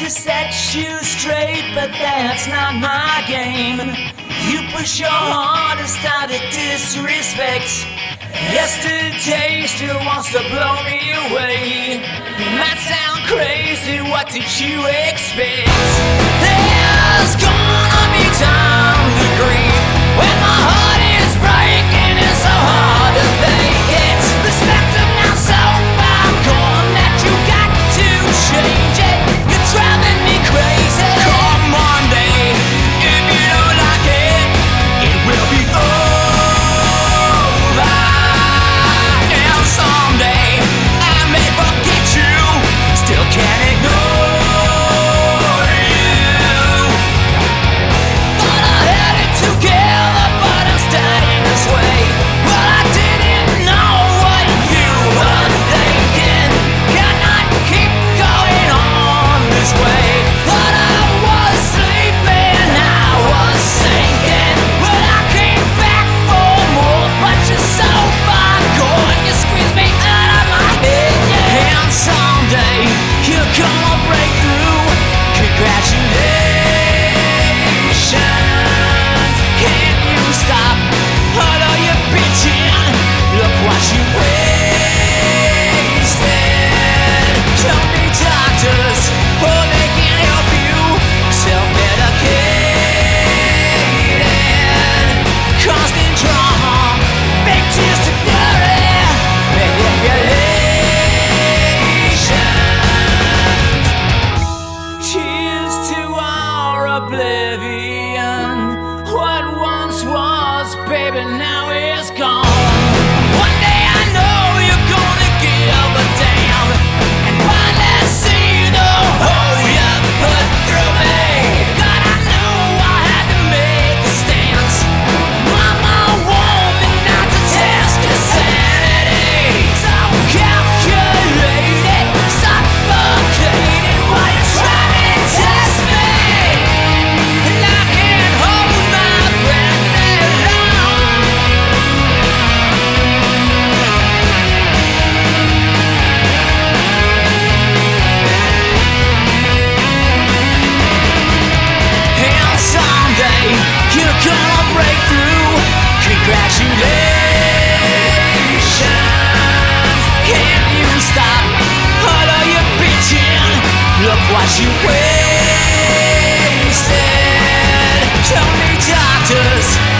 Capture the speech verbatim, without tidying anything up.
to set you straight, but that's not my game. You push your hardest out of disrespect. Yesterday still wants to blow me away. It might sound crazy, what did you expect? There's gonna be time to grieve when my heart is breaking. It's so hard to fake it. Perspective now so far gone that you got to change it. You're driving me crazy. Come Monday, if you don't like it, it will be over. And someday I may forget you, still can't ignore you. Thought I had it together, but I'm staying this way. Well, I didn't know what you were thinking. Cannot keep going on this way. Thought I was sleeping, I was sinking. But I came back for more, but you're so far gone. You squeeze me out of my head, yeah. And someday you're gonna break through. Congratulations. Can you stop all of your bitching? Look what you wasted. Don't need doctors, or they can help you. Self-medicated, constant drama, big tears to glory, manipulation. Cheers to our oblivion. What once was, baby, now is gone. One day I know you're gonna give a damn and finally see the hole you put through me. God, I knew I had to make a stance. Mama warned me not to test your sanity. So calculated, suffocated while you're trying to test me. And I can't hold my breath that long. And someday you're gonna break through. Congratulations. Can you stop all of your bitching? Look what you wasted. Don't need doctors,